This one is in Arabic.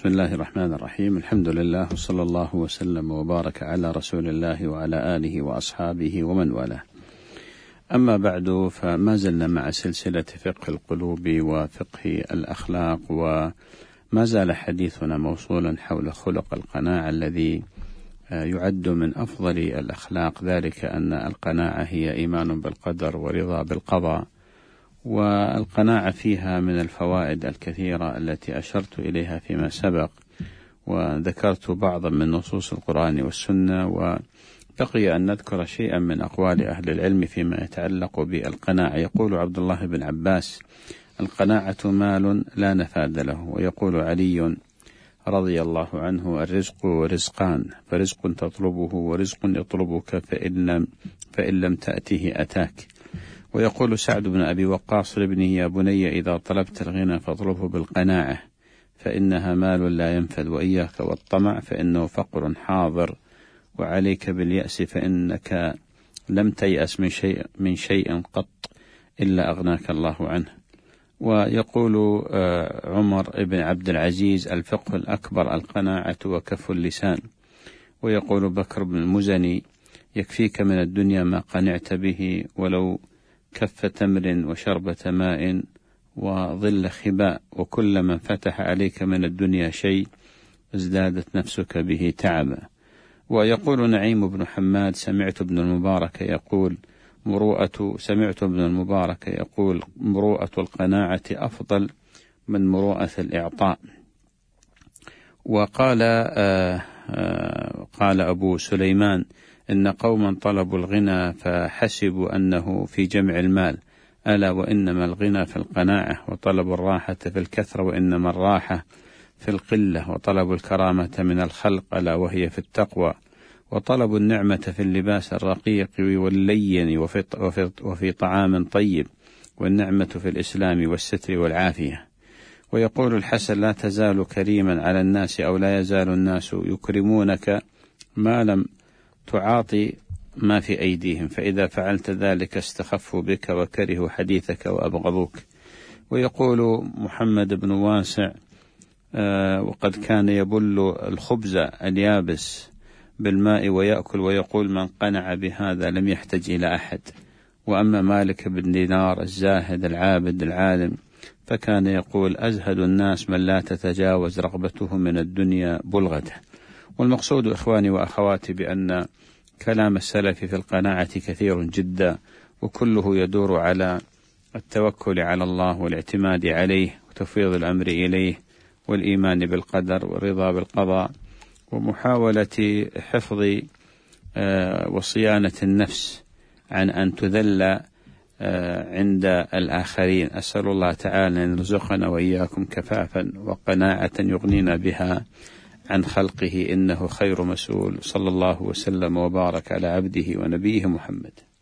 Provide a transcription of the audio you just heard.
بسم الله الرحمن الرحيم. الحمد لله وصلى الله وسلم وبارك على رسول الله وعلى آله وأصحابه ومن والاه. أما بعد، فما زلنا مع سلسلة فقه القلوب وفقه الأخلاق، وما زال حديثنا موصولا حول خلق القناعة الذي يعد من أفضل الأخلاق، ذلك أن القناعة هي إيمان بالقدر ورضا بالقضاء، والقناعة فيها من الفوائد الكثيرة التي أشرت إليها فيما سبق، وذكرت بعضا من نصوص القرآن والسنة، وبقي أن نذكر شيئا من أقوال أهل العلم فيما يتعلق بالقناعة. يقول عبد الله بن عباس: القناعة مال لا نفاد له. ويقول علي رضي الله عنه: الرزق رزقان، فرزق تطلبه ورزق يطلبك فإن لم تأته أتاك. ويقول سعد بن أبي وقاص لابنه: يا بني إذا طلبت الغنى فاطلبه بالقناعة فإنها مال لا ينفد، وإياك والطمع فإنه فقر حاضر، وعليك باليأس فإنك لم تيأس من شيء قط إلا أغناك الله عنه. ويقول عمر بن عبد العزيز: الفقه الأكبر القناعة وكف اللسان. ويقول بكر بن المزني: يكفيك من الدنيا ما قنعت به، ولو كف تمر وشربة ماء وظل خباء، وكل من فتح عليك من الدنيا شيء ازدادت نفسك به تعبا. ويقول نعيم بن حماد: سمعت ابن المبارك يقول: مروءة القناعة أفضل من مروءة الإعطاء. وقال قال أبو سليمان: إن قوما طلبوا الغنى فحسبوا أنه في جمع المال، ألا وإنما الغنى في القناعة، وطلب الراحة في الكثرة وإنما الراحة في القلة، وطلب الكرامة من الخلق ألا وهي في التقوى، وطلب النعمة في اللباس الرقيق واللين وفي طعام طيب، والنعمة في الإسلام والستر والعافية. ويقول الحسن: لا تزال كريما على الناس، أو لا يزال الناس يكرمونك ما لم تعاطي ما في أيديهم، فإذا فعلت ذلك استخفوا بك وكرهوا حديثك وأبغضوك. ويقول محمد بن واسع: وقد كان يبل الخبز اليابس بالماء ويأكل، ويقول: من قنع بهذا لم يحتج إلى أحد. وأما مالك بن دينار الزاهد العابد العالم فكان يقول: أزهد الناس من لا تتجاوز رغبته من الدنيا بلغته. والمقصود إخواني وأخواتي بأن كلام السلف في القناعة كثير جدا، وكله يدور على التوكل على الله والاعتماد عليه وتفويض الأمر إليه والإيمان بالقدر والرضا بالقضاء، ومحاولة حفظ وصيانة النفس عن أن تذل عند الآخرين. أسأل الله تعالى أن يرزقنا وإياكم كفافا وقناعة يغنينا بها عن خلقه، إنه خير مسؤول. صلى الله وسلم وبارك على عبده ونبيه محمد.